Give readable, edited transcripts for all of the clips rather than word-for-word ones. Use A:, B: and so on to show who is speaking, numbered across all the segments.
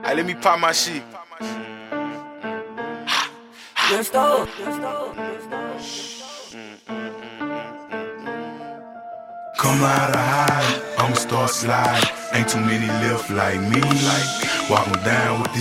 A: Hey, let me pop my shit.
B: Let's go.
C: Come out of hide, I'ma start sliding. Ain't too many left like me. Walk 'em down with this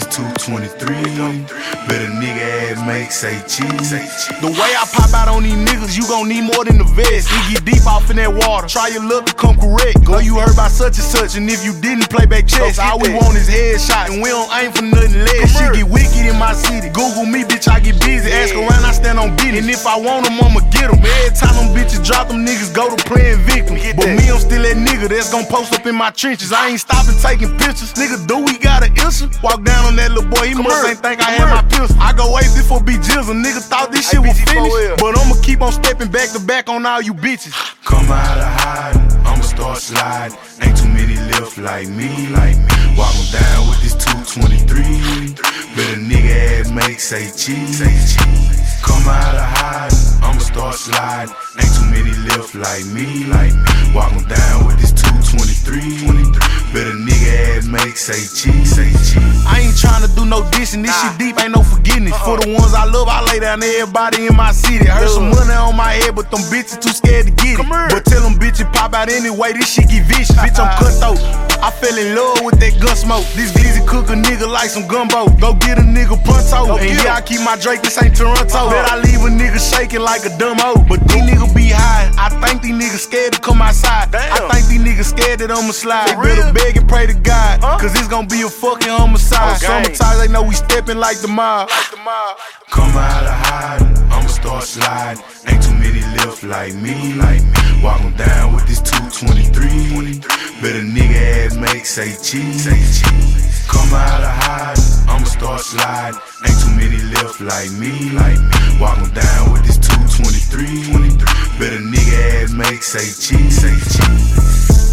C: 223. Better nigga ass make say cheese.
A: The way I pop out on these niggas, you gon' need more than the vest. It get deep off in that water. Try your luck to come correct. Know you heard about such and such, and if you didn't play back chess, all we want is headshots, and we don't aim for nothing less. Shit get wicked in my city. Google me, bitch, I get busy. Ask around, I stand on business. And if I want them, I'ma get them. Every time them bitches drop, them niggas go to playing victim. But me, I'm still that nigga that's gon' post up in my trenches. I ain't stopping taking pictures. Nigga, do we got an issue? Walk down on that little boy, he must ain't think I had my pistol. I go way before B Jizzle. Nigga thought this shit was finished, but I'ma keep on stepping back to back on all you bitches.
C: Come out of hiding, I'ma start sliding. Ain't too many left like me. Walk 'em down with this 223. Better nigga ass make say cheese. Come out of hiding, I'ma start sliding. Ain't too many left like me. Walk 'em down with this 223. Better nigga ass make say cheese.
A: I ain't tryna do no dissing, this shit deep, ain't no forgiveness. For the ones I love, I lay down to everybody in my city. Heard some money on my head, but them bitches too scared to get it. But tell them bitches pop out anyway, this shit get vicious. Bitch, I'm cutthroat, I fell in love with that gun smoke. This Vizzy cook a nigga like some gumbo. Go get a nigga pronto, and yeah, I keep my Drake, this ain't Toronto. Bet I leave a nigga shaking like a dumb hoe. But these niggas be high, I think these niggas scared to come outside. I think these niggas scared that I'ma slide. They better beg and pray to God, cause it's gon' be a fucking homicide. Sometimes they know we stepping like the mob.
C: Come out of hiding, I'ma start sliding. Ain't too many left like me. Walk 'em down with this 223. Better nigga ass make say cheese. Come out of hiding, I'ma start sliding. Ain't too many left like me. Walk 'em down with this 223. Better nigga ass make say cheese.